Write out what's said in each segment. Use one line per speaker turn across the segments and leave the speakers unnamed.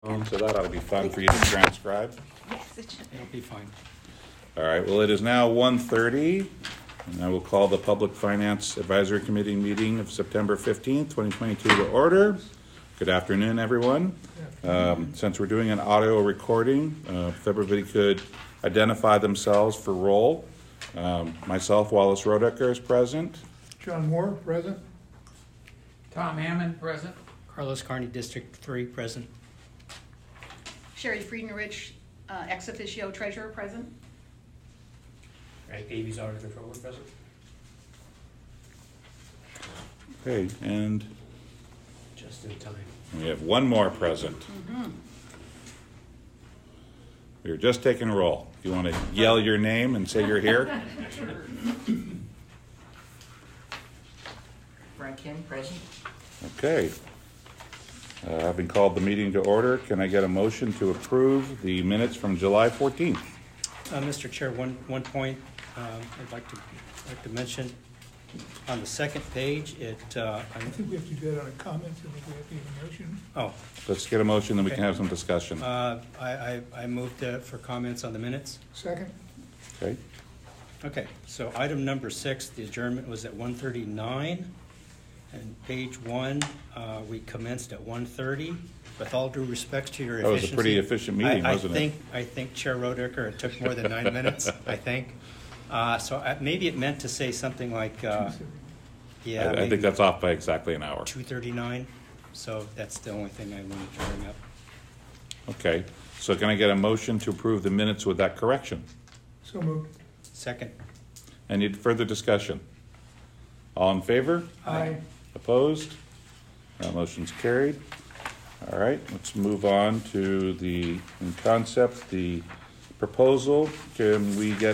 So that ought to be fun for you to transcribe.
Yes, it should.
It'll be fine.
All right, well, it is now 1:30, and I will call the Public Finance Advisory Committee meeting of September 15th, 2022 to order. Good afternoon, everyone. Since we're doing an audio recording, if everybody could identify themselves for roll. Myself, Wallace Rodecker, is present.
John Moore, present.
Tom Hammond, present.
Carlos Carney, District 3, present.
Sherry Friedenrich, ex officio treasurer, present.
Right, Davies, Auditor Controller, present.
Okay, and
Just in time.
we have one more present. We were just taking roll. If you want to yell your name and say you're here.
Frank Kim, present.
Okay. Having called the meeting to order, can I get a motion to approve the minutes from July 14th?
Mr. Chair, one point I'd like to mention. On the second page,
I think we have to do that on a comment, so we have to give a motion.
Oh,
Let's get a motion, then we can
Okay.
have some discussion.
I moved for comments on the minutes.
Second?
Okay.
Okay, so item number 6, the adjournment was at 1:39. And page 1, we commenced at 1:30. With all due respect to your
That
efficiency.
was a pretty efficient meeting, wasn't it?
I think Chair Rodecker, it took more than 9 minutes, I think. Maybe it meant to say something like,
I
maybe
think that's off by exactly an hour.
2:39. So that's the only thing I wanted to bring up.
Okay. So can I get a motion to approve the minutes with that correction?
So moved.
Second.
Any further discussion? All in favor?
Aye.
Opposed? That motion's carried. All right, let's move on to the, in concept, the proposal. Are we going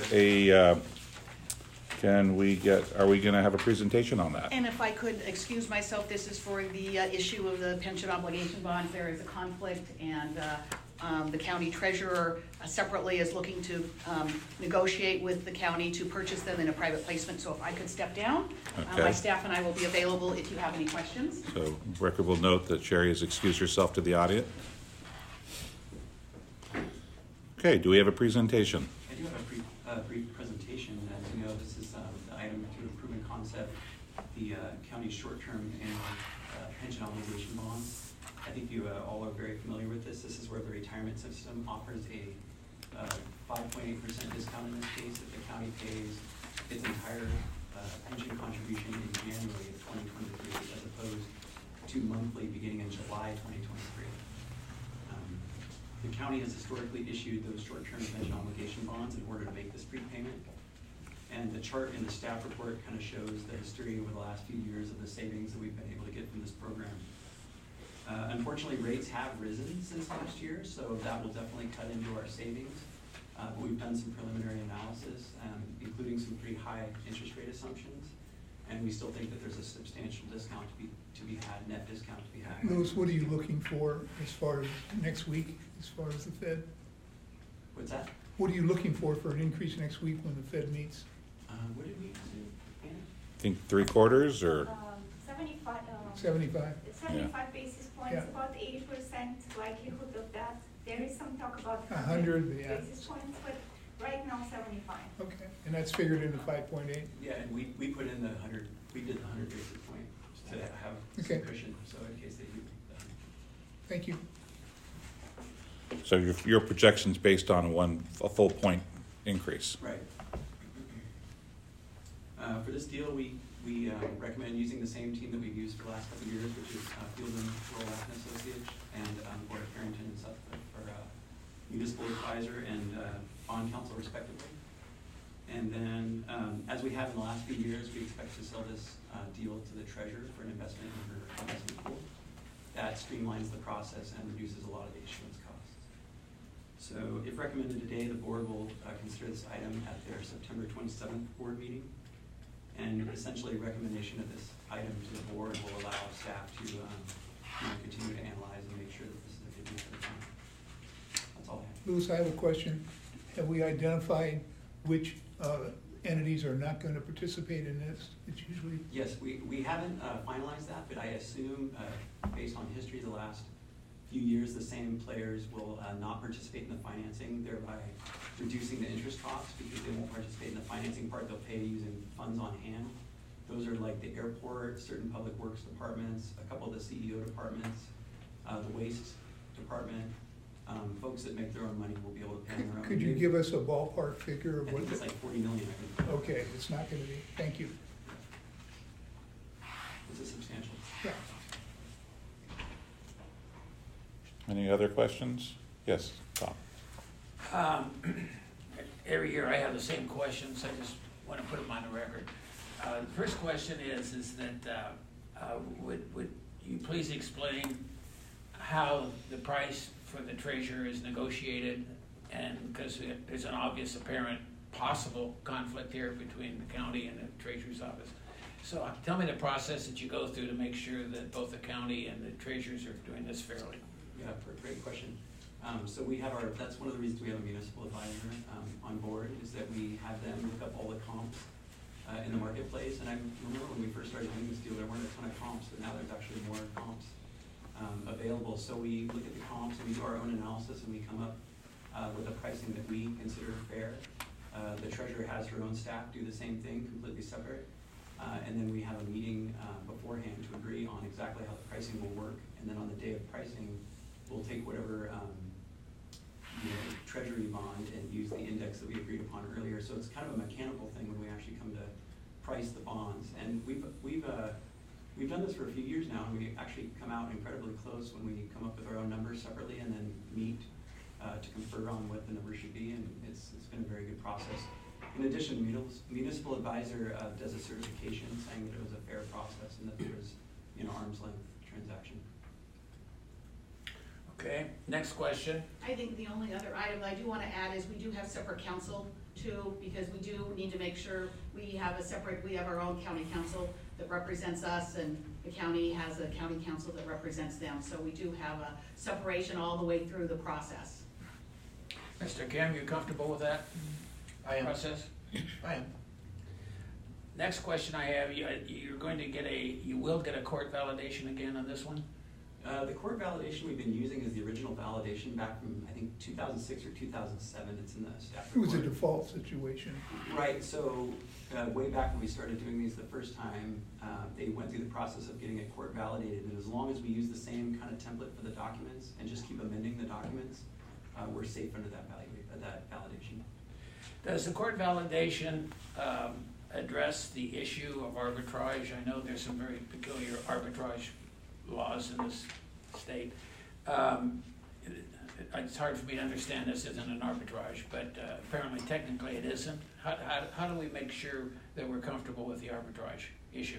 to have a presentation on that?
And if I could excuse myself, this is for the issue of the pension obligation bonds. There is a conflict, and the county treasurer separately is looking to negotiate with the county to purchase them in a private placement. So if I could step down,
Okay.
my staff and I will be available if you have any questions.
So record will note that Sherry has excused herself to the audience. Okay, do we have a presentation?
I do have a brief presentation. As you know, this is the item to approve in concept, the county's short-term and pension obligation bonds. I think you all are very familiar with this. This is where the retirement system offers a 5.8% discount in this case if the county pays its entire pension contribution in January of 2023 as opposed to monthly beginning in July 2023. The county has historically issued those short-term pension obligation bonds in order to make this prepayment. And the chart in the staff report kind of shows the history over the last few years of the savings that we've been able to get from this program. Unfortunately, rates have risen since last year, so that will definitely cut into our savings. But we've done some preliminary analysis, including some pretty high interest rate assumptions. And we still think that there's a substantial discount to be had, net discount to be had.
Louis, what are you looking for as far as next week, as far as the Fed?
What's that?
What are you looking for an increase next week when the Fed meets?
What did we do, Anna?
I think 3/4 or?
75.
75?
75 basis points,
Yeah.
about 80% likelihood of that. There is some talk about
100, yeah.
basis points, but right now 75.
Okay, and that's figured into 5.8?
Yeah, and we put in the 100, we did the 100 basis point to have
Okay.
some cushion, so in case they do.
Thank you.
So your projection's based on a full point increase?
Right. For this deal, we recommend using the same team that we've used for the last couple of years, which is Fieldman, Rowlatt and Associates, and Board of Carrington and Sutcliffe for municipal advisor and bond counsel respectively. And then, as we have in the last few years, we expect to sell this deal to the treasurer for an investment in her investment pool. That streamlines the process and reduces a lot of the issuance costs. So if recommended today, the board will consider this item at their September 27th board meeting. And essentially, recommendation of this item to the board will allow staff to continue to analyze and make sure that this is a good use of the time. That's all I have.
Louis, I have a question. Have we identified which entities are not going to participate in this? It's usually...
Yes, we haven't finalized that, but I assume, based on history the last few years, the same players will not participate in the financing, thereby reducing the interest costs because they won't participate in the financing part. They'll pay using funds on hand. Those are like the airport, certain public works departments, a couple of the CEO departments, the waste department. Folks that make their own money will be able to pay on their own.
Could you give us a ballpark figure of
I
what?
think it's like 40 million, I think.
Okay, it's not gonna be, thank you.
It's a substantial.
Yeah.
Any other questions? Yes, Tom.
Every year I have the same questions, I just want to put them on the record. The first question is that, would you please explain how the price for the treasurer is negotiated? And because there's an obvious apparent possible conflict here between the county and the treasurer's office. So tell me the process that you go through to make sure that both the county and the treasurers are doing this fairly.
Yeah, great question. So we have that's one of the reasons we have a municipal advisor on board, is that we have them look up all the comps in the marketplace. And I remember when we first started doing this deal, there weren't a ton of comps, but now there's actually more comps available. So we look at the comps and we do our own analysis and we come up with a pricing that we consider fair. The treasurer has her own staff do the same thing, completely separate. And then we have a meeting beforehand to agree on exactly how the pricing will work. And then on the day of pricing, we'll take whatever treasury bond and use the index that we agreed upon earlier. So it's kind of a mechanical thing when we actually come to price the bonds. And we've done this for a few years now, and we actually come out incredibly close when we come up with our own numbers separately and then meet to confer on what the numbers should be. And it's been a very good process. In addition, municipal advisor does a certification saying that it was a fair process and that there was arm's length transaction.
Okay, next question.
I think the only other item that I do want to add is we do have separate counsel too, because we do need to make sure we have our own county counsel that represents us, and the county has a county counsel that represents them. So we do have a separation all the way through the process.
Mr. Kim, you comfortable with that process?
I am.
Next question I have, you will get a court validation again on this one?
The court validation we've been using is the original validation back from, I think, 2006 or 2007. It's in the staff
It was a
report.
default situation.
Right, so way back when we started doing these the first time, they went through the process of getting it court validated, and as long as we use the same kind of template for the documents and just keep amending the documents, we're safe under that validation.
Does the court validation address the issue of arbitrage? I know there's some very peculiar arbitrage laws in this state. It's hard for me to understand this isn't an arbitrage, but apparently technically it isn't. How do we make sure that we're comfortable with the arbitrage issue?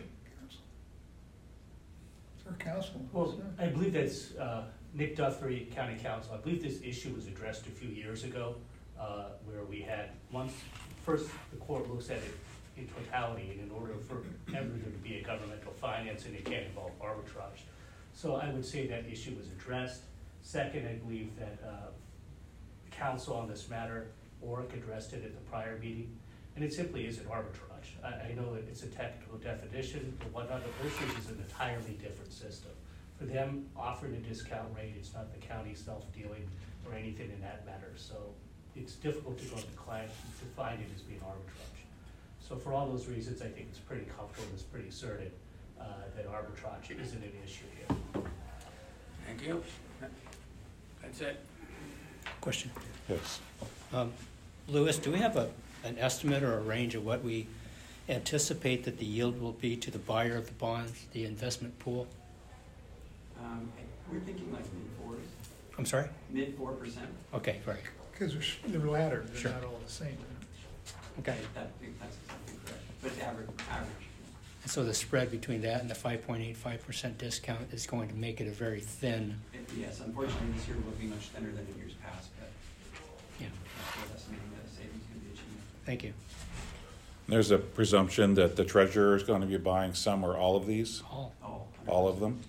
Our counsel.
Well, I believe that's Nick Duffrey, County Counsel. I believe this issue was addressed a few years ago, where we had first the court looks at it in totality, and in order for ever there to be a governmental financing, it can't involve arbitrage. So I would say that issue was addressed. Second, I believe that counsel on this matter, ORC, addressed it at the prior meeting, and it simply isn't arbitrage. I know that it's a technical definition, but what other issues is an entirely different system. For them, offering a discount rate, it's not the county self-dealing or anything in that matter. So it's difficult to go to the client to define it as being arbitrage. So for all those reasons, I think it's pretty comfortable, it's pretty asserted that arbitrage isn't an issue here.
Thank you. That's it.
Question.
Yes.
Louis, do we have an estimate or a range of what we anticipate that the yield will be to the buyer of the bonds, the investment pool?
We're thinking like mid-4s.
I'm sorry?
Mid-4%.
Okay, right.
Because they're laddered,
Sure.
they're not all the same.
Okay.
That's exactly correct. But it's average.
And so the spread between that and the 5.85% discount is going to make it a very thin.
Yes, unfortunately, this year will be much thinner than in years past, but
Yeah.
that's estimating that a savings can be achieved.
Thank you.
There's a presumption that the treasurer is going to be buying some or all of these, all of them.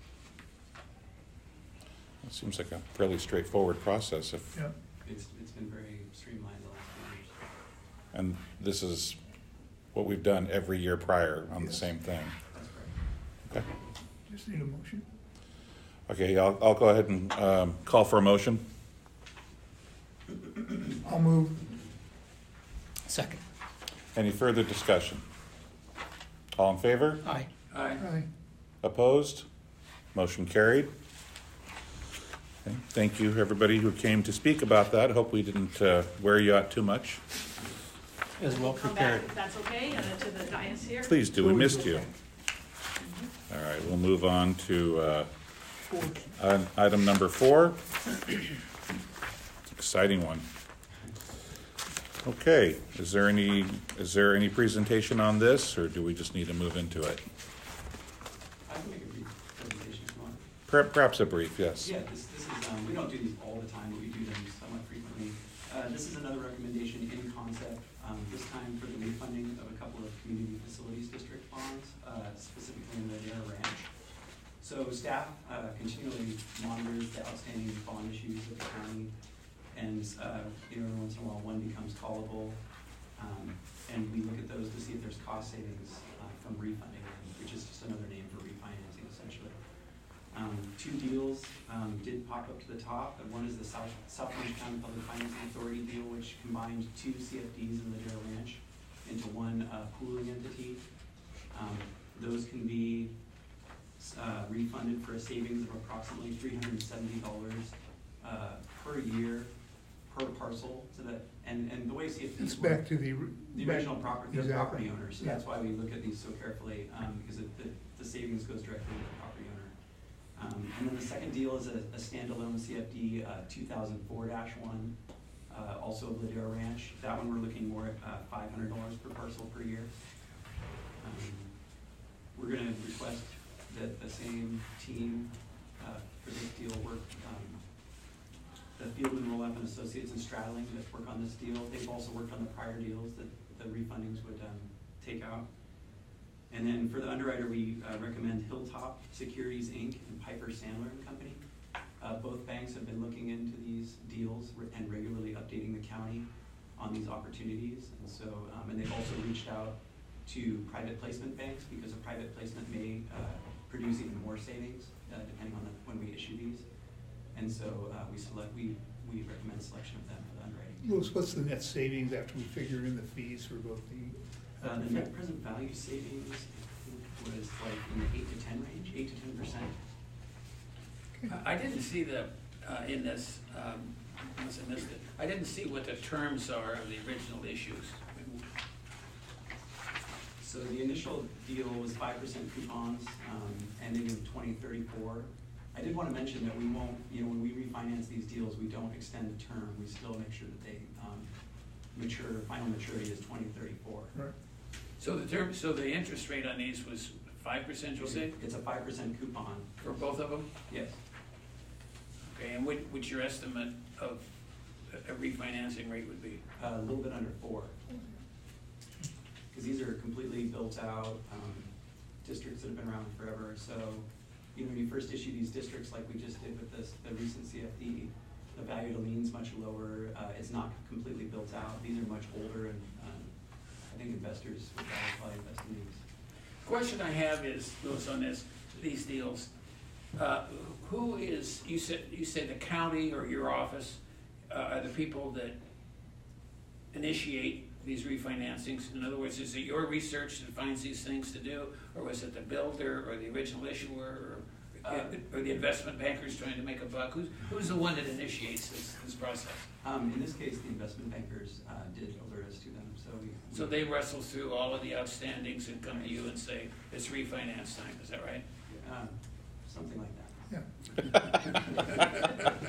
It seems like a fairly straightforward process.
Yeah.
It's been very streamlined the last few years.
And this is what we've done every year prior on the same thing.
That's correct.
Okay.
Just need a motion.
Okay, I'll go ahead and call for a motion.
I'll move.
Second.
Any further discussion? All in favor?
Aye.
Aye.
Aye.
Opposed? Motion carried. Okay, thank you, everybody who came to speak about that. Hope we didn't wear you out too much.
As well
Come back,
prepared.
if that's okay, to the dais here.
Please do, we missed you. All right, we'll move on to item number 4. Exciting one. Okay, is there any presentation on this, or do we just need to move into it?
I can make a brief presentation if you want.
Perhaps a brief, yes.
Yeah, this is, we don't do these all the time, but we do them somewhat frequently. This is another recommendation in concept, this time for the refunding of a couple of community facilities district bonds, specifically in the Ladera Ranch. So staff continually monitors the outstanding bond issues of the county, and every once in a while one becomes callable, and we look at those to see if there's cost savings from refunding, which is just another name for refinancing essentially. 2 deals did pop up to the top. One is the South Orange County Public Financing Authority deal, which combined 2 CFDs in Ladera Ranch into one pooling entity. Those can be refunded for a savings of approximately $370 per year per parcel. So that and the way CFDs
It's
work,
back to the
original property, the
Exactly.
property owner. So that's why we look at these so carefully, because the savings goes directly to the property owner. And then the second deal is a standalone CFD 2004-1, also of Ladera Ranch. That one we're looking more at $500 per parcel per year. We're going to request that the same team for this deal work, the Fieldman, Roloff and Associates and Stradling that work on this deal. They've also worked on the prior deals that the refundings would take out. And then for the underwriter, we recommend Hilltop Securities, Inc. and Piper Sandler and Company. Both banks have been looking into these deals and regularly updating the county on these opportunities. And so, and they've also reached out to private placement banks because a private placement may produce even more savings depending on when we issue these. And so we recommend selection of them for the underwriting.
Louis, what's the net savings after we figure in the fees for both the?
The net present value savings was like in the 8 to 10 range, 8 to 10%.
I didn't see the, in this, unless I missed it, I didn't see what the terms are of the original issues.
So the initial deal was 5% coupons, ending in 2034. I did want to mention that we won't, when we refinance these deals, we don't extend the term. We still make sure that they mature, final maturity is 2034.
Right.
So the interest rate on these was 5%, you say?
It's a 5% coupon.
For both of them?
Yes.
Okay, and what's your estimate of a refinancing rate would be?
A little bit under 4. Because these are completely built out districts that have been around forever. So, when you first issue these districts like we just did with the recent CFD, the value of the lien is much lower. It's not completely built out. These are much older, and I think investors would probably invest in these.
Question I have is, Louis, on these deals, who is, you said the county or your office are the people that initiate these refinancings? In other words, is it your research that finds these things to do, or was it the builder or the original issuer, or the investment bankers trying to make a buck? Who's the one that initiates this process?
In this case, the investment bankers did alert us to them.
So they wrestle through all of the outstandings and come to you and say, it's refinance time, is that right?
Something like that.
Yeah.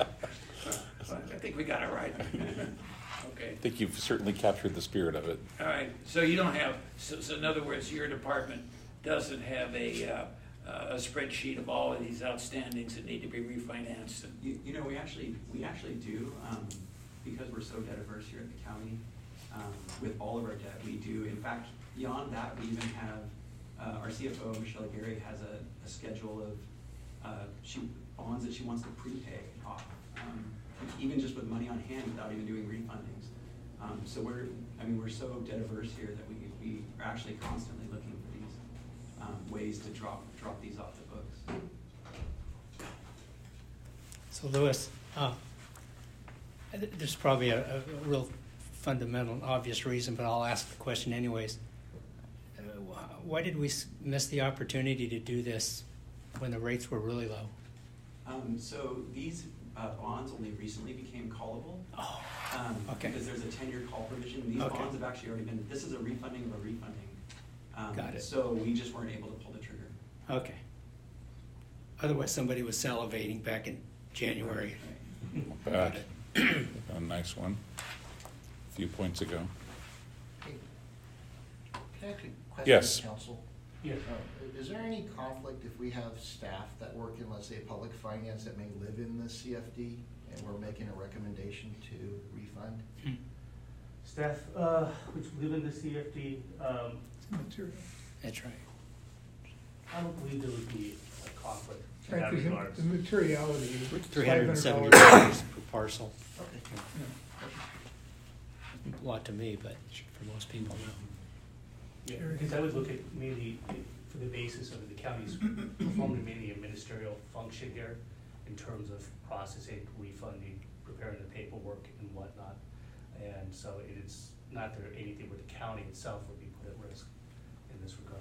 I think we got it right. Okay.
I think you've certainly captured the spirit of it.
All right, so you don't have, so in other words, your department doesn't have a spreadsheet of all of these outstandings that need to be refinanced?
We actually do, because we're so debt averse here at the county, with all of our debt, we do. In fact, beyond that, we even have, our CFO, Michelle Gary, has a schedule of bonds that she wants to prepay off, even just with money on hand without even doing refundings. So we're so debt averse here that we are actually constantly looking for these ways to drop these off the books.
So Louis, there's probably a real fundamental and obvious reason, but I'll ask the question anyways. Why did we miss the opportunity to do this when the rates were really low?
So these bonds only recently became callable.
Oh, okay.
Because there's a 10-year call provision. These
Okay.
bonds have actually already been, this is a refunding of a refunding.
Got it.
So we just weren't able to pull the trigger.
Okay. Otherwise, somebody was salivating back in January.
Bad. A nice one. A few points ago.
Can I ask a question,
Yes.
Council?
Yeah.
Is there any conflict if we have staff that work in, let's say, public finance that may live in the CFD and we're making a recommendation to refund?
Staff, which live in the CFD,
Material.
That's right.
I don't believe there would be a conflict in
Right,
that
'cause
regard.
the materiality is
$370
$500.
per parcel.
Okay.
A lot to me, but for most people, no.
Yeah, because I would look at mainly for the basis of the county's performing mainly a ministerial function here in terms of processing, refunding, preparing the paperwork and whatnot. And so it's not that anything where the county itself would be put at risk in this regard.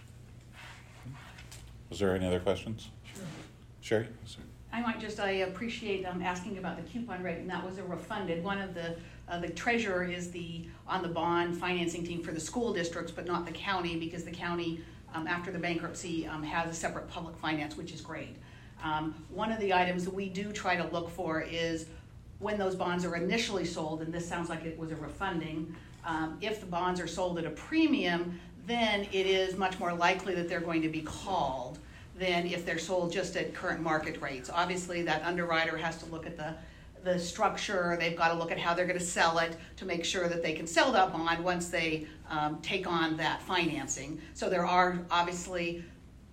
Was there any other questions?
Sure.
Sherry? Sorry.
I appreciate asking about the coupon rate, and that was a refunded. One of the treasurer is on the bond financing team for the school districts, but not the county, because the county, after the bankruptcy, has a separate public finance, which is great. One of the items that we do try to look for is when those bonds are initially sold, and this sounds like it was a refunding, if the bonds are sold at a premium, then it is much more likely that they're going to be called than if they're sold just at current market rates. Obviously, that underwriter has to look at the structure, they've got to look at how they're going to sell it to make sure that they can sell that bond once they take on that financing. So there are obviously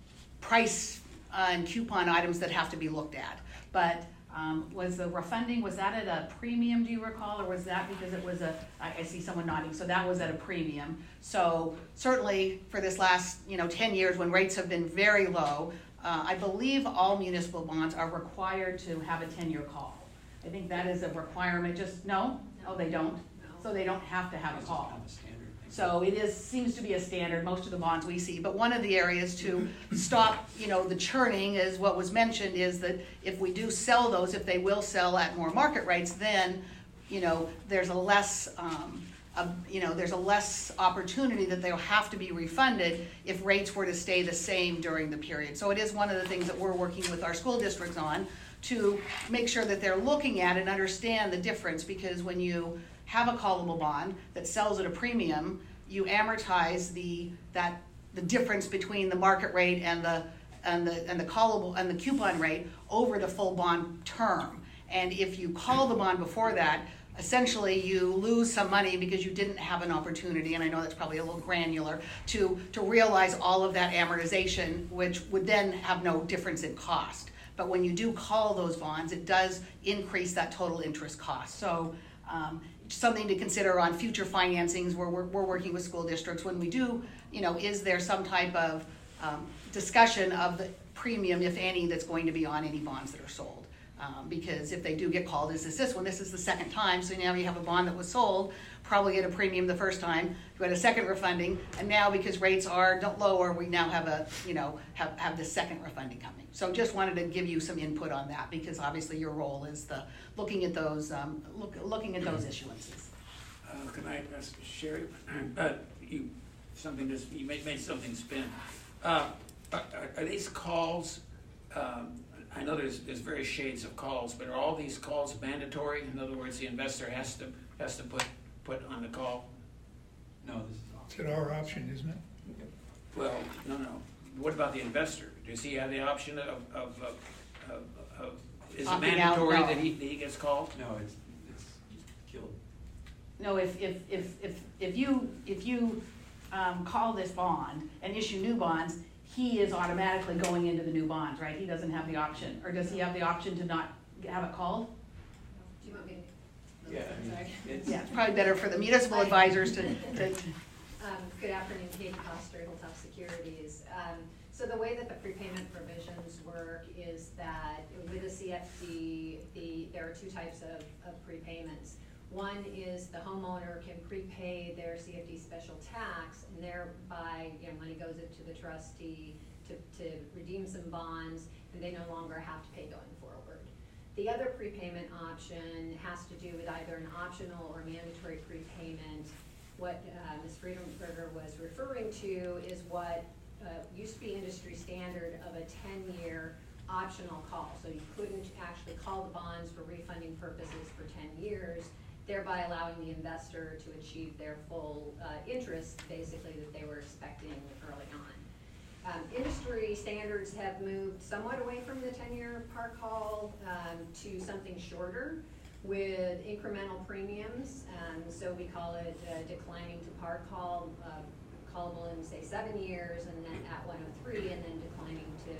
price and coupon items that have to be looked at. But was the refunding, was that at a premium, do you recall, or was that because it was I see someone nodding, so that was at a premium. So certainly for this last 10 years when rates have been very low, I believe all municipal bonds are required to have a 10-year call. I think that is a requirement, no? Oh, they don't? So they don't have to have a
It's
call.
kind of a standard thing.
So it seems to be a standard, most of the bonds we see. But one of the areas to stop, the churning, is what was mentioned, is that if we do sell those, if they will sell at more market rates, then, there's a less, there's a less opportunity that they'll have to be refunded if rates were to stay the same during the period. So it is one of the things that we're working with our school districts on, to make sure that they're looking at and understand the difference, because when you have a callable bond that sells at a premium, you amortize the difference between the market rate and the callable and the coupon rate over the full bond term. And if you call the bond before that, essentially you lose some money because you didn't have an opportunity, and I know that's probably a little granular, to realize all of that amortization, which would then have no difference in cost. But when you do call those bonds, it does increase that total interest cost. So something to consider on future financings where we're working with school districts. When we do, is there some type of discussion of the premium, if any, that's going to be on any bonds that are sold? Because if they do get called, is this one? This is the second time, so now you have a bond that was sold, probably at a premium the first time, you had a second refunding, and now because rates are lower, we now have have this second refunding coming. So just wanted to give you some input on that, because obviously your role is looking at those issuances.
Can I ask Sherry? You made something spin. Are these calls? I know there's various shades of calls, but are all these calls mandatory? In other words, the investor has to put on the call.
No, this is
It's at our option, isn't it?
Well, no. What about the investor? Does he have the option of is it
Opting
mandatory
out, no.
that he gets called?
No, it's killed.
No, if you call this bond and issue new bonds, he is automatically going into the new bonds, right? He doesn't have the option, or does he have the option to not have it called?
Do you want me to?
Yeah,
Sorry.
Yeah, it's probably better for the municipal advisors to
Good afternoon, Kate Coster, Hilltop Securities. So the way that the prepayment provisions work is that with a CFD, there are two types of prepayments. One is the homeowner can prepay their CFD special tax, and thereby, money goes into the trustee to redeem some bonds, and they no longer have to pay going forward. The other prepayment option has to do with either an optional or mandatory prepayment. What Ms. Friedenberger was referring to is what used to be industry standard of a 10-year optional call. So you couldn't actually call the bonds for refunding purposes for 10 years, thereby allowing the investor to achieve their full interest, basically, that they were expecting early on. Industry standards have moved somewhat away from the 10-year par call to something shorter with incremental premiums. So we call it declining to par call, callable in, say, 7 years, and then at 103, and then declining to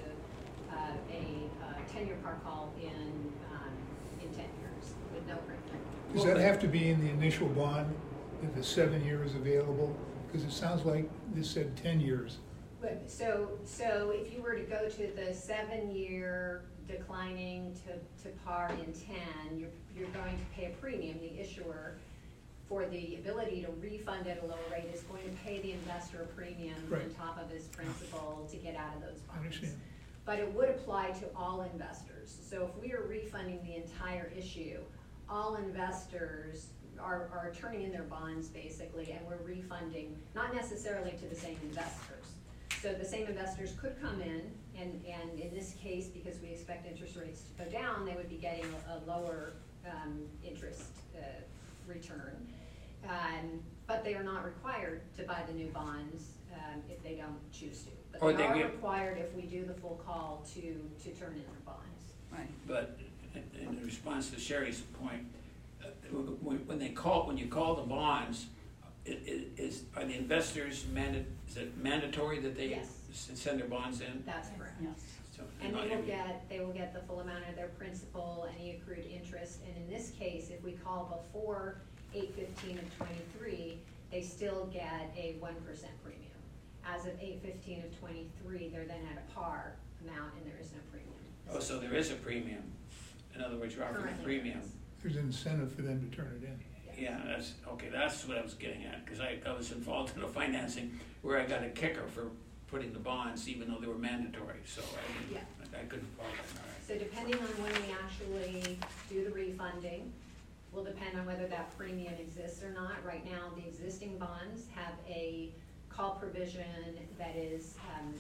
a 10-year par call in 10 years with no premium.
Does that have to be in the initial bond, if the 7 years available? Because it sounds like this said 10 years.
But so if you were to go to the 7-year declining to par in 10, you're going to pay a premium. The issuer, for the ability to refund at a lower rate, is going to pay the investor a premium
Right.
on top of his principal to get out of those bonds.
I understand.
But it would apply to all investors. So if we are refunding the entire issue, all investors are turning in their bonds, basically, and we're refunding, not necessarily to the same investors. So the same investors could come in, and in this case, because we expect interest rates to go down, they would be getting a lower interest return. But they are not required to buy the new bonds if they don't choose to. But
Or
they are
they get-
required, if we do the full call, to turn in their bonds.
Right.
But in response to Sherry's point, when you call the bonds, are the investors is it mandatory that they
Yes.
send their bonds in?
That's correct.
Yes.
So,
And
not every-
they will get the full amount of their principal, any accrued interest, and in this case, if we call before 8/15 of 23, they still get a 1% premium. As of 8/15 of 23, they're then at a par amount, and there is no premium.
Oh, so there is a premium. In other words, you're offering a
Currently,
premium.
yes.
There's an incentive for them to turn it in.
Yeah, that's what I was getting at, because I was involved in the financing where I got a kicker for putting the bonds, even though they were mandatory, so I couldn't follow that, all right.
So depending on when we actually do the refunding, will depend on whether that premium exists or not. Right now, the existing bonds have a call provision that is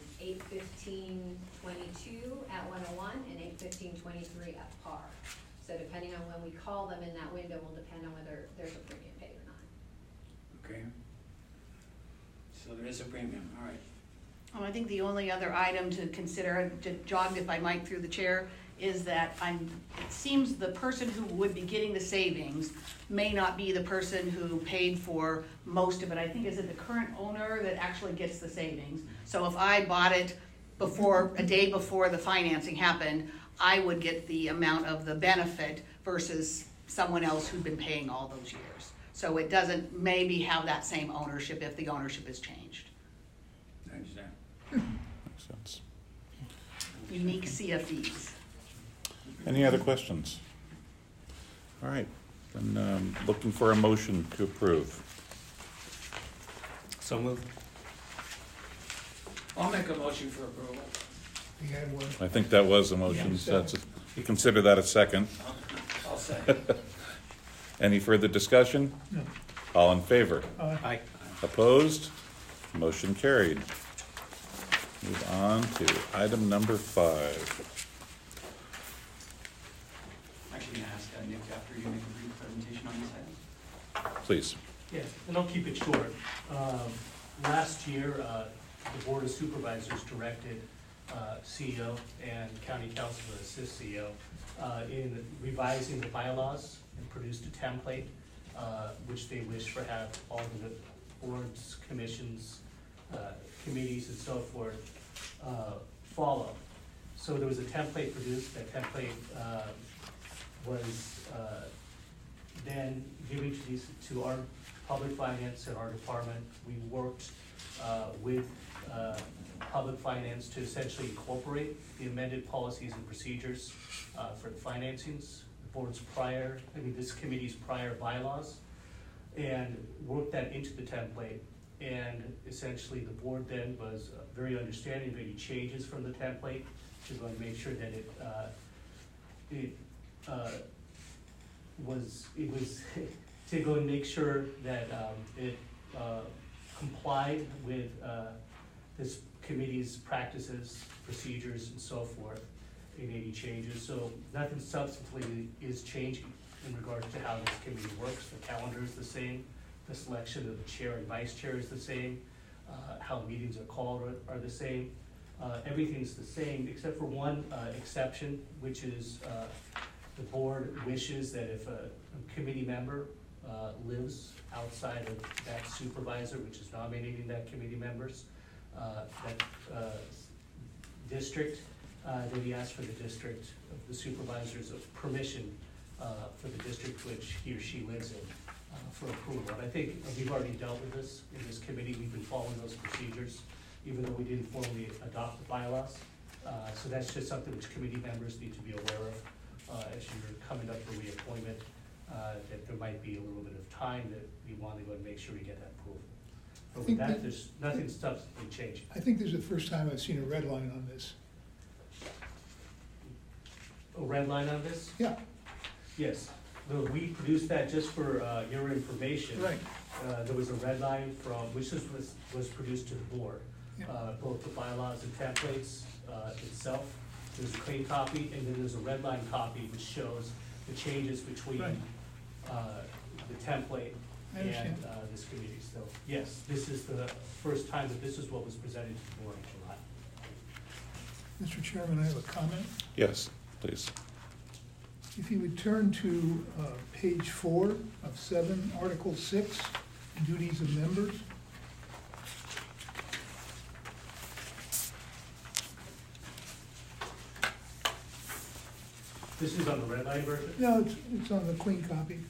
8/15/22 at 101 and 8/15/23 at par. So depending on when we call them in that window will depend on whether there's a premium paid or not.
Okay. So there is a premium, all right.
I think the only other item to consider, jogged if I might through the chair, is that it seems the person who would be getting the savings may not be the person who paid for most of it. I think, is it the current owner that actually gets the savings? So if I bought it a day before the financing happened, I would get the amount of the benefit versus someone else who'd been paying all those years. So it doesn't maybe have that same ownership if the ownership has changed.
I understand.
Makes sense.
Unique CFDs.
Any other questions? All right, then looking for a motion to approve.
So moved.
I'll make a motion for approval.
We had one.
I think that was a motion.
Yeah.
So that's you consider that a second.
I'll say.
Any further discussion?
No.
All in favor?
Aye.
Opposed? Motion carried. Move on to item number 5.
Actually, going to ask Nick after you make a brief presentation on this item.
Please.
Yeah, and I'll keep it short. Last year, the Board of Supervisors directed CEO and County Council to assist CEO in revising the bylaws and produced a template which they wish for have all the boards, commissions, committees and so forth follow. So there was a template produced. That template was then given to our public finance and our department. We worked with public finance to essentially incorporate the amended policies and procedures for the financings. The this committee's prior bylaws and worked that into the template. And essentially, the board then was very understanding of any changes from the template to go and make sure that it was to go and make sure that it complied with this committee's practices, procedures, and so forth in any changes. So nothing substantively is changing in regards to how this committee works. The calendar is the same. The selection of the chair and vice chair is the same. How meetings are called are the same. Everything's the same except for one exception, which is the board wishes that if a committee member lives outside of that supervisor, which is nominating that committee members, that district, then we ask for the district, the supervisors of permission for the district which he or she lives in for approval. And I think we've already dealt with this in this committee. We've been following those procedures, even though we didn't formally adopt the bylaws. So that's just something which committee members need to be aware of as you're coming up for reappointment, that there might be a little bit of time that we want to go and make sure we get that approval. But with that, there's nothing substantively changing.
I think this is the first time I've seen a red line on this.
A red line on this?
Yeah,
Yes. No, we produced that just for your information.
right.
There was a red line which was produced to the board.
Yeah.
Both the bylaws and templates itself. There's a clean copy, and then there's a red line copy which shows the changes between
Right.
the template
I
and
understand.
this committee. So, yes, this is the first time that this is what was presented to the board in July.
Mr. Chairman, I have a comment.
Yes, please.
If you would turn to page 4 of 7, Article 6, duties of members.
This is on the red line version?
No, it's on the clean copy.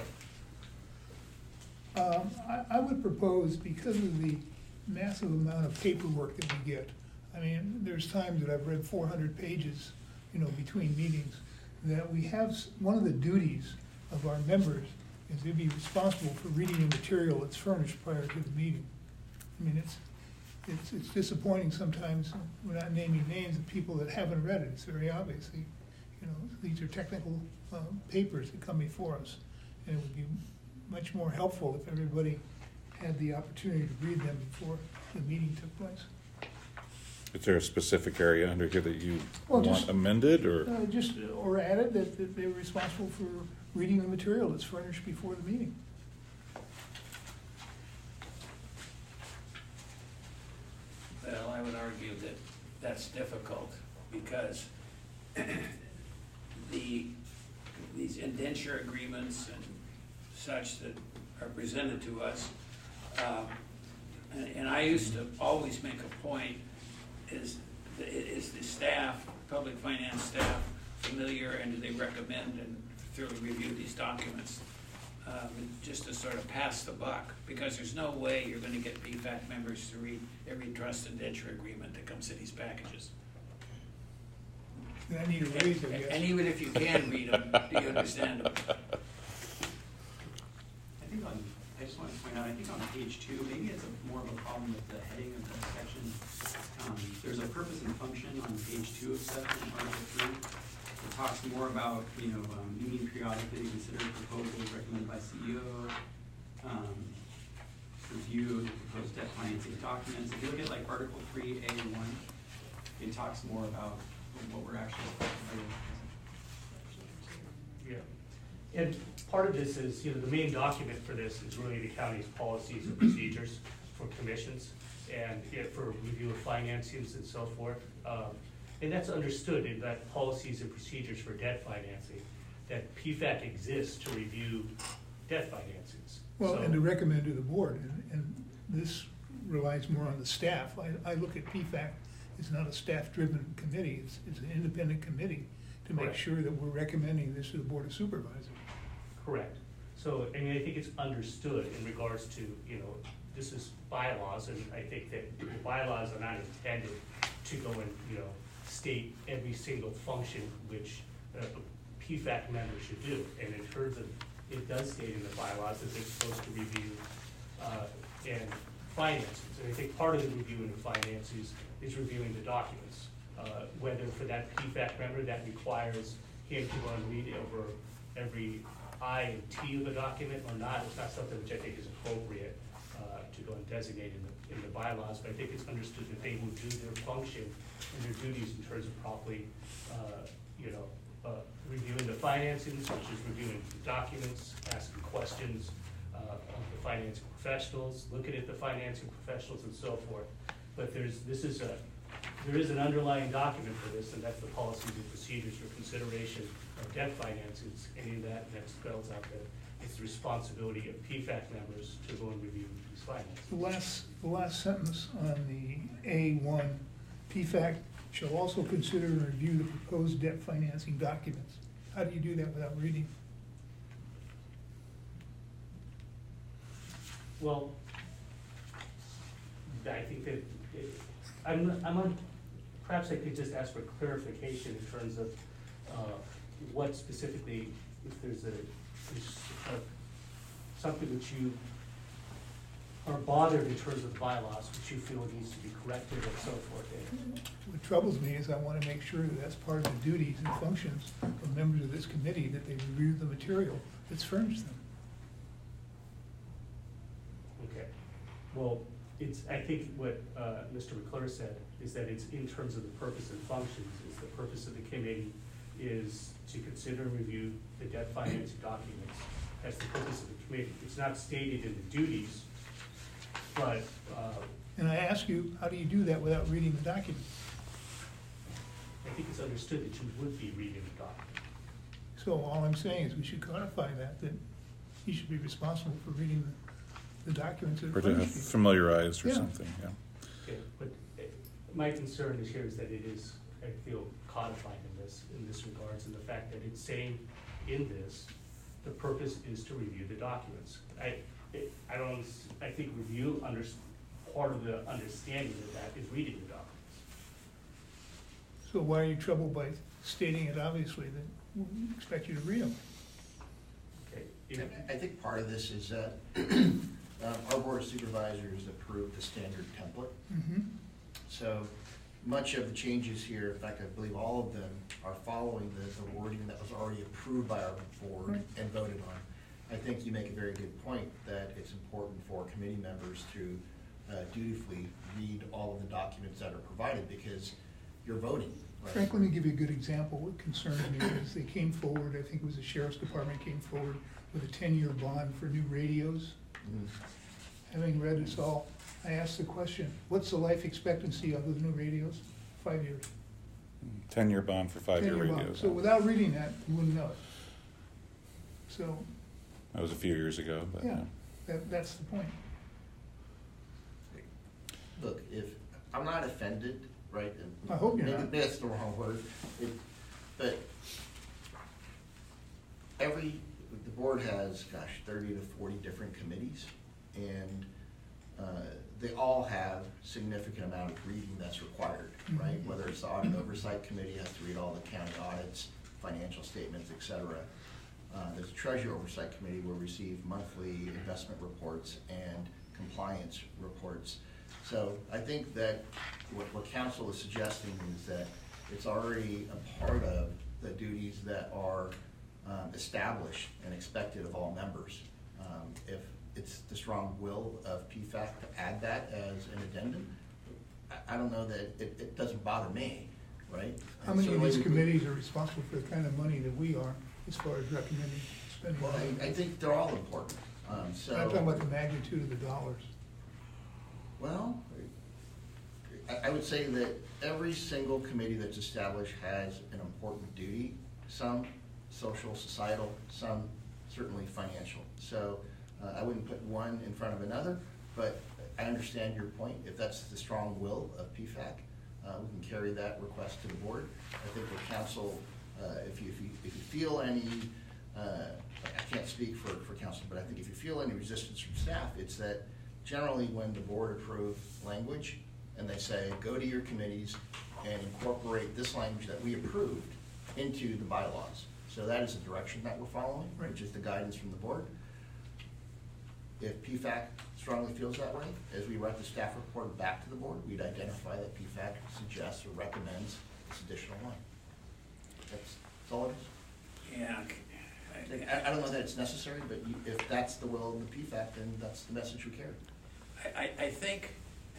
Okay.
I would propose, because of the massive amount of paperwork that we get, I mean, there's times that I've read 400 pages, between meetings, that we have, one of the duties of our members is to be responsible for reading the material that's furnished prior to the meeting. I mean, it's disappointing sometimes, we're not naming names of people that haven't read it. It's very obvious. These are technical papers that come before us, and it would be much more helpful if everybody had the opportunity to read them before the meeting took place.
Is there a specific area under here that you
Well,
want
just-
amended, or?
Or added that they're responsible for reading the material that's furnished before the meeting.
Well, I would argue that that's difficult because these indenture agreements and such that are presented to us, and I used to always make a point, is the staff, public finance staff, familiar, and do they recommend and thoroughly review these documents? Just to sort of pass the buck, because there's no way you're going to get PFAC members to read every trust indenture agreement that comes in these packages.
And I need a raise, I guess.
And even if you can read them, do you understand them?
I just want to point out, I think on page 2, maybe it's more of a problem with the heading of the section. There's a purpose and function on page 2 of 7, Article 3. It talks more about, meeting periodically, consider proposals recommended by CEO, review the proposed debt financing documents. If you look at like Article 3A1, it talks more about what we're actually doing.
Yeah. And part of this is, the main document for this is really the county's policies and procedures for commissions and for review of financings and so forth. And that's understood in that policies and procedures for debt financing, that PFAC exists to review debt financings.
Well,
So-
and to recommend to the board, and this relies more on the staff. I look at PFAC, it's not a staff-driven committee, it's an independent committee to make
Correct.
sure that we're recommending this to the Board of Supervisors.
Correct. So, I think it's understood in regards to, this is bylaws, and I think that the bylaws are not intended to go and, state every single function which PFAC member should do. And in terms of, it does state in the bylaws that they're supposed to review and finances. And I think part of the reviewing of finances is reviewing the documents. Whether for that PFAC member that requires him to go and read over every I and T of a document or not, it's not something which I think is appropriate to go and designate in the bylaws, but I think it's understood that they will do their function and their duties in terms of properly, reviewing the financings, which is reviewing the documents, asking questions of the financing professionals, looking at the financing professionals and so forth. But there is an underlying document for this, and that's the policies and procedures for consideration of debt finances, and in that spells out that it's the responsibility of PFAC members to go and review these finances.
The last sentence on the A1, PFAC shall also consider and review the proposed debt financing documents. How do you do that without reading?
Well, I think that perhaps I could just ask for clarification in terms of what specifically, if there's something which you are bothered in terms of the bylaws, which you feel needs to be corrected and so forth.
What troubles me is I want to make sure that that's part of the duties and functions of members of this committee, that they review the material that's furnished them.
Okay. Well, I think what Mr. McClure said is that it's in terms of the purpose and functions, is the purpose of the committee is to consider and review the debt financing documents. That's the purpose of the committee. It's not stated in the duties, but...
and I ask you, how do you do that without reading the document?
I think it's understood that you would be reading the document.
So all I'm saying is we should codify that he should be responsible for reading the documents that are
Or to
furnished
have
to you.
familiarized or
Yeah.
something, yeah.
Okay, but my concern is here is that it is, I feel, codified in this regards, and the fact that it's saying in this, the purpose is to review the documents. I think review, part of the understanding of that is reading the documents.
So why are you troubled by stating it obviously that we expect you to read them?
Okay.
I think part of this is that our board of supervisors approved the standard template.
Mm-hmm.
So much of the changes here, in fact, I believe all of them are following the wording that was already approved by our board
Right.
and voted on. I think you make a very good point that it's important for committee members to dutifully read all of the documents that are provided because you're voting. Right?
Frank, let me give you a good example. What concerns me is they came forward, I think it was the sheriff's department came forward with a 10-year bond for new radios.
Mm.
Having read this all, I asked the question, what's the life expectancy of the new radios? 5 years.
10-year bond for 5-year
10-year bond.
radios.
So without reading that, you wouldn't know it. So,
That was a few years ago, but
yeah, that's the point.
Look, if I'm not offended, right? And
I hope you're
maybe
not.
that's the wrong word. But the board has, 30 to 40 different committees, and they all have significant amount of reading that's required, right?
Mhm.
Whether it's the audit oversight committee has to read all the county audits, financial statements, et cetera. There's a treasury oversight committee where we receive monthly investment reports and compliance reports. So I think that what council is suggesting is that it's already a part of the duties that are established and expected of all members. If it's the strong will of PFAC to add that as an addendum, I don't know that it doesn't bother me, right?
How many of
Certainly
these
we-
committees are responsible for the kind of money that we are as far as recommending spending?
Well, I think they're all important. So
I'm talking about the magnitude of the dollars.
Well, I would say that every single committee that's established has an important duty, some social, societal, some certainly financial. So I wouldn't put one in front of another, but I understand your point. If that's the strong will of PFAC, we can carry that request to the board. I think the council, if you feel any, I can't speak for council, but I think if you feel any resistance from staff, it's that generally when the board approves language and they say, go to your committees and incorporate this language that we approved into the bylaws. So that is the direction that we're following, which is the guidance from the board. If PFAC strongly feels that way, as we write the staff report back to the board, we'd identify that PFAC suggests or recommends this additional line. That's all it is.
Yeah.
I don't know that it's necessary, but if that's the will of the PFAC, then that's the message we carry.
I think,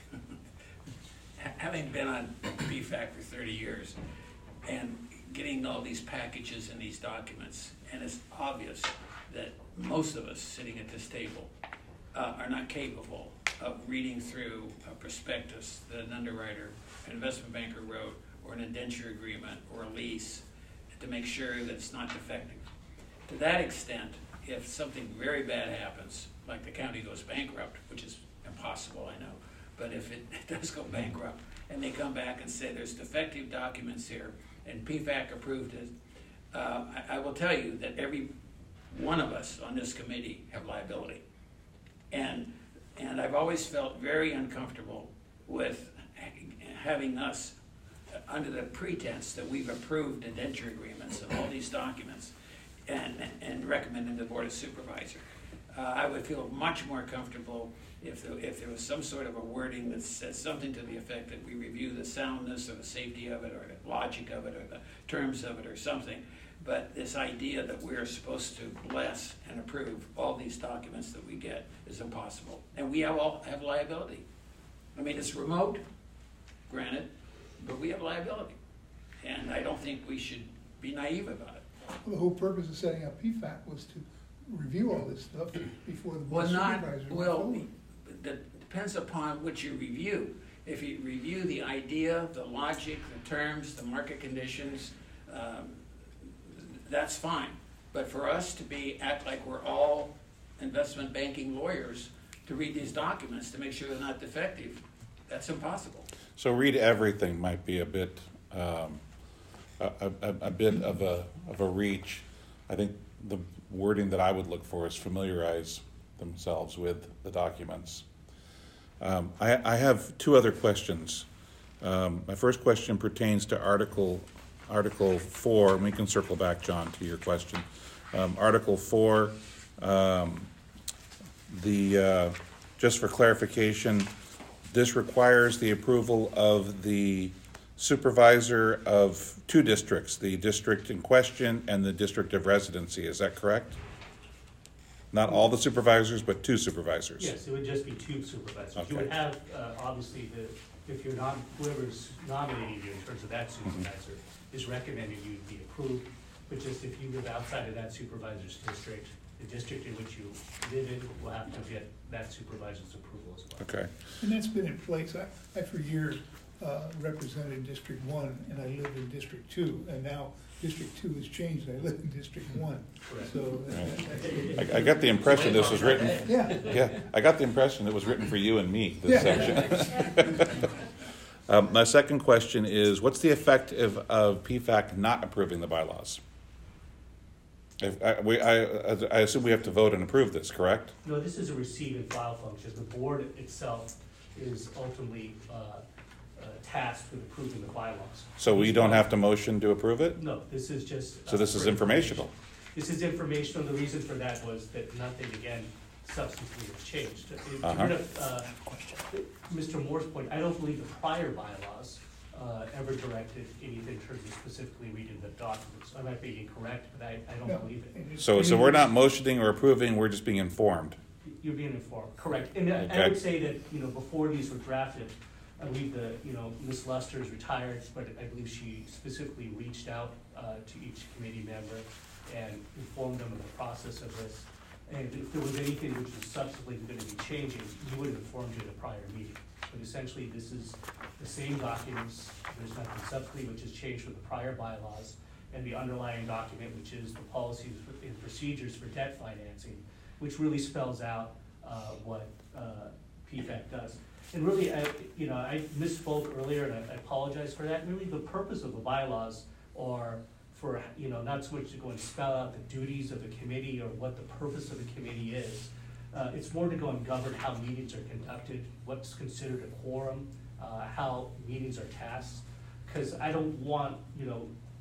having been on PFAC for 30 years and getting all these packages and these documents, and it's obvious that most of us sitting at this table are not capable of reading through a prospectus that an underwriter, an investment banker wrote, or an indenture agreement, or a lease, to make sure that it's not defective. To that extent, if something very bad happens, like the county goes bankrupt, which is impossible, I know, but if it does go bankrupt, and they come back and say there's defective documents here, and PFAC approved it, I will tell you that every one of us on this committee have liability. And I've always felt very uncomfortable with having us, under the pretense that we've approved indenture agreements and all these documents, and recommended to the Board of Supervisors. I would feel much more comfortable if there was some sort of a wording that says something to the effect that we review the soundness or the safety of it or the logic of it or the terms of it or something. But this idea that we're supposed to bless and approve all these documents that we get is impossible. And we all have liability. I mean, it's remote, granted, but we have liability. And I don't think we should be naive about it.
Well, the whole purpose of setting up PFAC was to review all this stuff before the board of supervisors went forward.
That depends upon what you review. If you review the idea, the logic, the terms, the market conditions, that's fine. But for us to act like we're all investment banking lawyers to read these documents to make sure they're not defective, that's impossible.
So read everything might be a bit a bit of a reach. I think the wording that I would look for is familiarize themselves with the documents. I have two other questions. My first question pertains to Article 4, and we can circle back, John, to your question. Article 4, just for clarification, this requires the approval of the supervisor of two districts, the district in question and the district of residency. Is that correct? Not all the supervisors, but two supervisors?
Yes, it would just be two supervisors.
Okay.
You would have, obviously, if you're not, whoever's nominating you in terms of that supervisor is recommending you be approved, but just if you live outside of that supervisor's district, the district in which you live in will have to get that supervisor's approval as well.
Okay.
And that's been in place. I for years represented District 1, and I lived in District 2, and now District 2 has changed. I live in District 1.
Correct.
So
I got the impression this was written.
yeah.
I got the impression it was written for you and me, this section. My second question is, what's the effect of PFAC not approving the bylaws? I assume we have to vote and approve this, correct?
No, this is a receive and file function. The board itself is ultimately tasked with approving the bylaws.
So we don't have to motion to approve it?
No, this is just.
So this is informational?
This is informational. The reason for that was that nothing, again, substantively has changed. Mr. Moore's point, I don't believe the prior bylaws ever directed anything in terms of specifically reading the documents. I might be incorrect, but I don't believe it.
So we're not motioning or approving, we're just being informed?
You're being informed, correct. And
Okay.
I would say that, before these were drafted, I believe Ms. Luster is retired, but I believe she specifically reached out to each committee member and informed them of the process of this. And if there was anything which was subsequently going to be changing, you would have informed you at a prior meeting. But essentially, this is the same documents. There's nothing subsequently which has changed from the prior bylaws, and the underlying document, which is the policies and procedures for debt financing, which really spells out what PFAC does. And really, I misspoke earlier, and I apologize for that. Really, the purpose of the bylaws are for, not so much to go and spell out the duties of the committee or what the purpose of the committee is. It's more to go and govern how meetings are conducted, what's considered a quorum, how meetings are tasked. Because I don't want,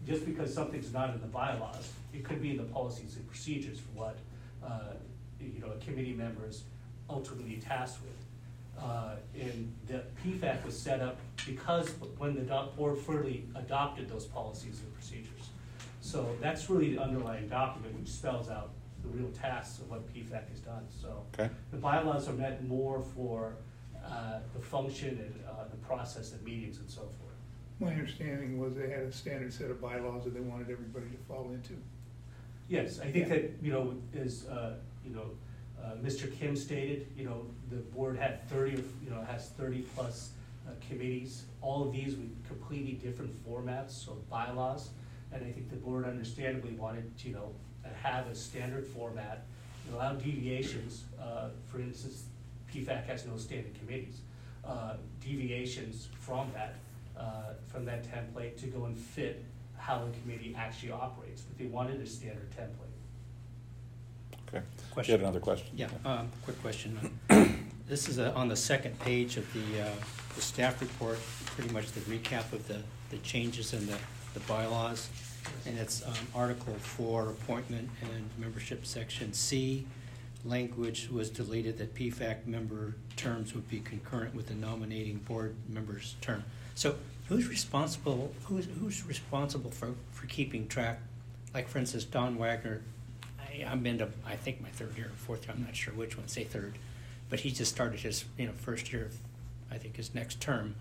just because something's not in the bylaws, it could be in the policies and procedures for what, a committee member is ultimately tasked with. And the PFAC was set up because when the board fully adopted those policies and procedures. So that's really the underlying document which spells out the real tasks of what PFAC has done. So
Okay.
the bylaws are meant more for the function and the process of meetings and so forth.
My understanding was they had a standard set of bylaws that they wanted everybody to fall into.
Yes, I think that, as, Mr. Kim stated, the board had 30, has 30 plus committees. All of these with completely different formats, so bylaws. And I think the board understandably wanted, to have a standard format, allow deviations. For instance, PFAC has no standing committees. Deviations from that template to go and fit how the committee actually operates. But they wanted a standard template.
Okay.
Question.
You had another question?
Yeah, quick question. This is on the second page of the staff report, pretty much the recap of the changes in the bylaws. And it's Article 4, Appointment and Membership, Section C. Language was deleted that PFAC member terms would be concurrent with the nominating board member's term. So who's responsible for keeping track? Like, for instance, Don Wagner, I'm into, I think, my third year or fourth year, I'm not sure which one, say third, but he just started his first year of, I think, his next term.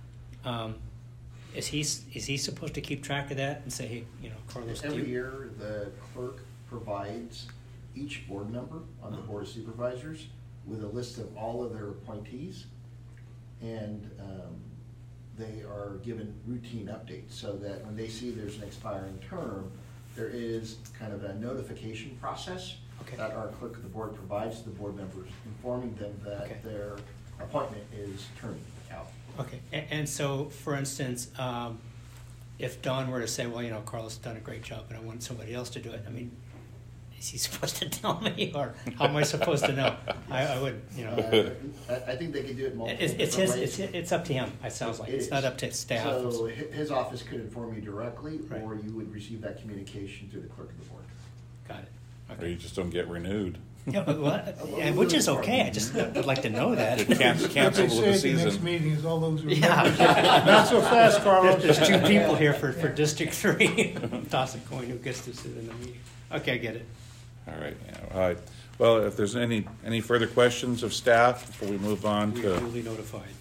Is he supposed to keep track of that and say, hey, Carlos,
Every year, the clerk provides each board member on the Board of Supervisors with a list of all of their appointees, and they are given routine updates so that when they see there's an expiring term, there is kind of a notification process that our clerk of the board provides to the board members, informing them that their appointment is turning out.
Okay, and so, for instance, if Don were to say, well, Carlos has done a great job and I want somebody else to do it, I mean, is he supposed to tell me, or how am I supposed to know? I would,
I think they could do it multiple
it's
different ways.
it's up to him, it sounds like. It's not up to staff.
So his office could inform you directly,
Right.
or you would receive that communication through the clerk of the board.
Got it.
Or you just don't get renewed.
Yeah, but which is okay, I just would like to know that.
Cancel
What they
with
say
the
at the next
season.
meeting is all those.
Yeah.
Not so fast, Carlos.
There's two people here for District 3. Toss a coin who gets to sit in the meeting. Okay, I get it.
All right. All right. Well, if there's any further questions of staff before we move on
We
to,
are duly notified.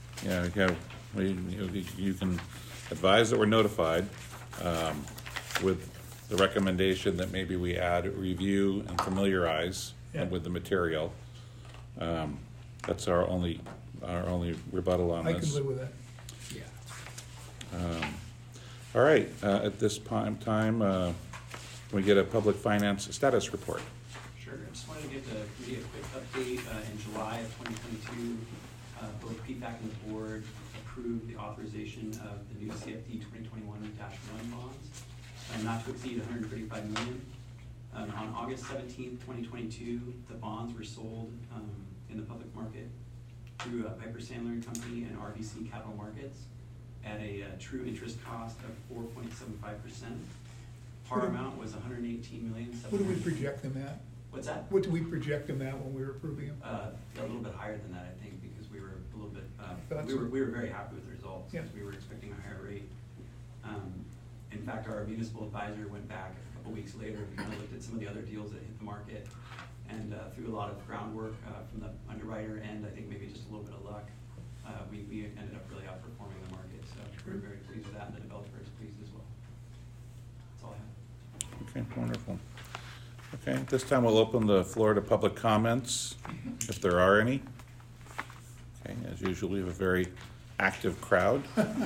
you can advise that we're notified with the recommendation that maybe we add review and familiarize with the material. That's our only rebuttal on
I
this.
can live with that.
Yeah.
All right. At this time, can we get a public finance status report?
Sure, I just wanted to give the committee a quick update. In July of 2022, both PFAC and the board approved the authorization of the new CFD 2021-1 bonds, not to exceed $135 million. On August 17th, 2022, the bonds were sold in the public market through Piper Sandler and Company and RBC Capital Markets at a true interest cost of 4.75%. Par amount was $118 million.
What do we project them at?
What's that?
What do we project them at when we were approving them?
A little bit higher than that, I think, because we were a little bit,
Thought
we
so.
were very happy with the results,
Yeah.
because we were expecting a higher rate. In fact, our municipal advisor went back a couple weeks later and kind of looked at some of the other deals that hit the market, and through a lot of groundwork from the underwriter and I think maybe just a little bit of luck, we ended up really outperforming the market. So we're very pleased with that, and the developer is pleased as well. That's all I have.
Okay, wonderful. Okay, this time we'll open the floor to public comments, if there are any. Okay, as usual, we have a very active crowd.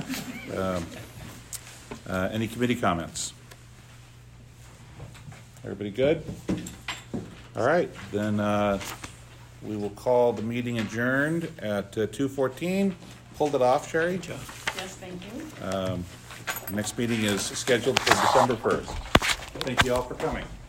Any committee comments? Everybody good? All right, then we will call the meeting adjourned at 2:14. Pulled it off, Sherry?
Good job.
Yes, thank you.
Next meeting is scheduled for December 1st. Thank you all for coming.